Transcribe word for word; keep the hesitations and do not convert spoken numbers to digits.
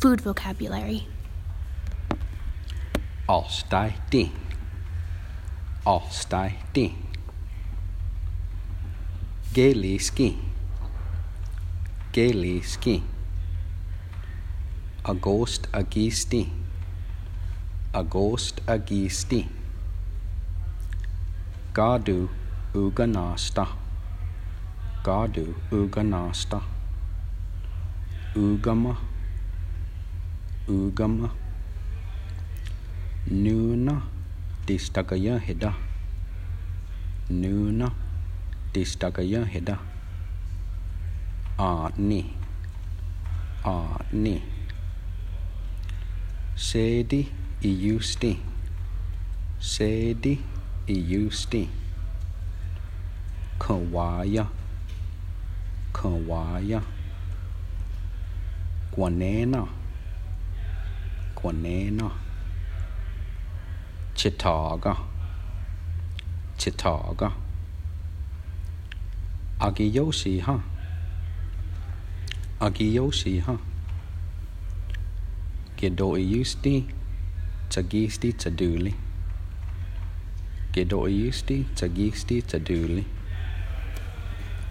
food vocabulary. Allstætti. Allstætti. Geliski. Geliski. Agost agisti. Agost agisti. Gadu uganasta. Gadu uganasta. Ugama. Ugama. Nuna distagaya heda. Nuna distagaya heda. Ani. Ani. Sedi iusti. Sedi iusti. Kawaya. Kawaya. Guanena. Guanena. Chittaga. Chittaga. Agiyoshi ha. Agiyoshi ha. Gedoiusti. Tagisti taduli. Gedoiusti tagisti taduli.